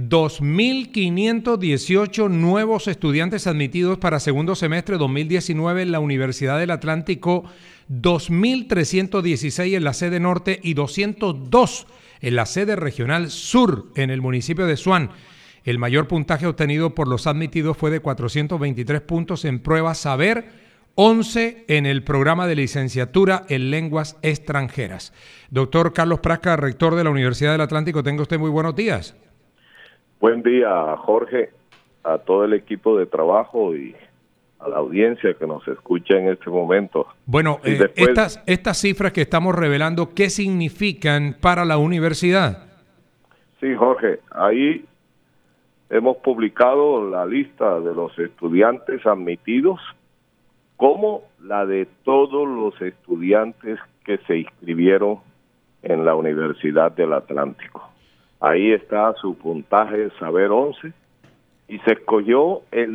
2.518 nuevos estudiantes admitidos para segundo semestre 2019 en la Universidad del Atlántico, 2.316 en la sede norte y 202 en la sede regional sur en el municipio de Suán. El mayor puntaje obtenido por los admitidos fue de 423 puntos en prueba Saber, 11 en el programa de licenciatura en lenguas extranjeras. Doctor Carlos Prasca, rector de la Universidad del Atlántico, tenga usted muy buenos días. Buen día, Jorge, a todo el equipo de trabajo y a la audiencia que nos escucha en este momento. Bueno, estas cifras que estamos revelando, ¿qué significan para la universidad? Sí, Jorge, ahí hemos publicado la lista de los estudiantes admitidos, como la de todos los estudiantes que se inscribieron en la Universidad del Atlántico. Ahí está su puntaje Saber 11 y se escogió el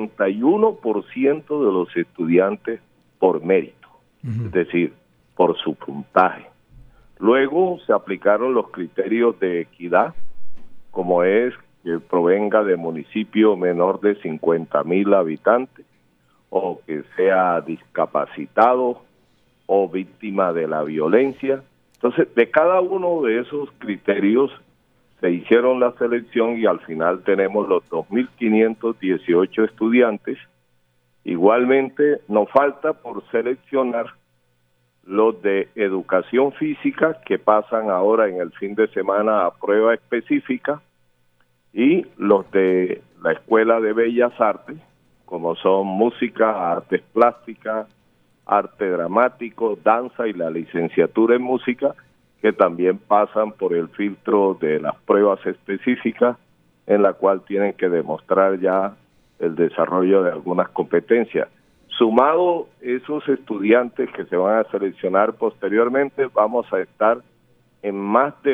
91% de los estudiantes por mérito, es decir, por su puntaje. Luego se aplicaron los criterios de equidad, como es que provenga de municipio menor de 50,000 habitantes, o que sea discapacitado o víctima de la violencia. Entonces, de cada uno de esos criterios se hicieron la selección y al final tenemos los 2.518 estudiantes. Igualmente, nos falta por seleccionar los de educación física que pasan ahora en el fin de semana a prueba específica y los de la Escuela de Bellas Artes, como son música, artes plásticas, arte dramático, danza y la licenciatura en música, que también pasan por el filtro de las pruebas específicas, en la cual tienen que demostrar ya el desarrollo de algunas competencias. Sumado esos estudiantes que se van a seleccionar posteriormente, vamos a estar en más de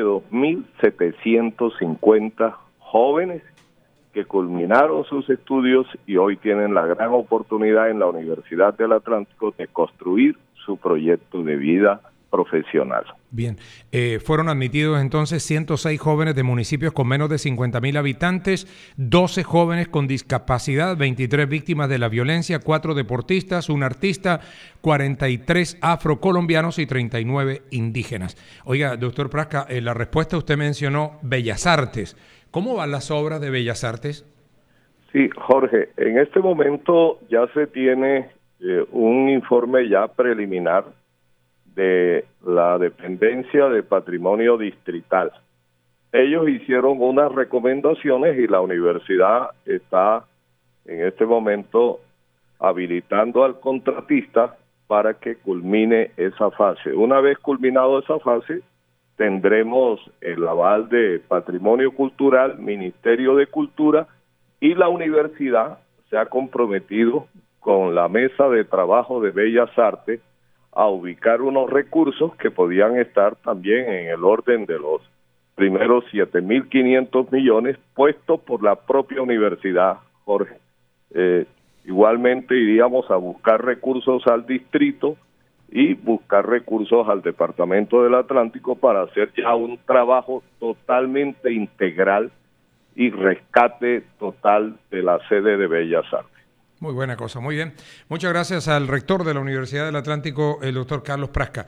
2.750 jóvenes que culminaron sus estudios y hoy tienen la gran oportunidad en la Universidad del Atlántico de construir su proyecto de vida profesional. Bien, fueron admitidos entonces 106 jóvenes de municipios con menos de 50,000 habitantes, 12 jóvenes con discapacidad, 23 víctimas de la violencia, 4 deportistas, un artista, 43 afrocolombianos y 39 indígenas. Oiga, doctor Prasca, en la respuesta usted mencionó Bellas Artes. ¿Cómo van las obras de Bellas Artes? Sí, Jorge, en este momento ya se tiene un informe ya preliminar de la Dependencia de Patrimonio Distrital. Ellos hicieron unas recomendaciones y la universidad está en este momento habilitando al contratista para que culmine esa fase. Una vez culminado esa fase, tendremos el aval de Patrimonio Cultural, Ministerio de Cultura, y la universidad se ha comprometido con la Mesa de Trabajo de Bellas Artes a ubicar unos recursos que podían estar también en el orden de los primeros 7.500 millones puestos por la propia universidad, Jorge. Igualmente iríamos a buscar recursos al distrito y buscar recursos al Departamento del Atlántico para hacer ya un trabajo totalmente integral y rescate total de la sede de Bellas Artes. Muy buena cosa, muy bien. Muchas gracias al rector de la Universidad del Atlántico, el doctor Carlos Prasca.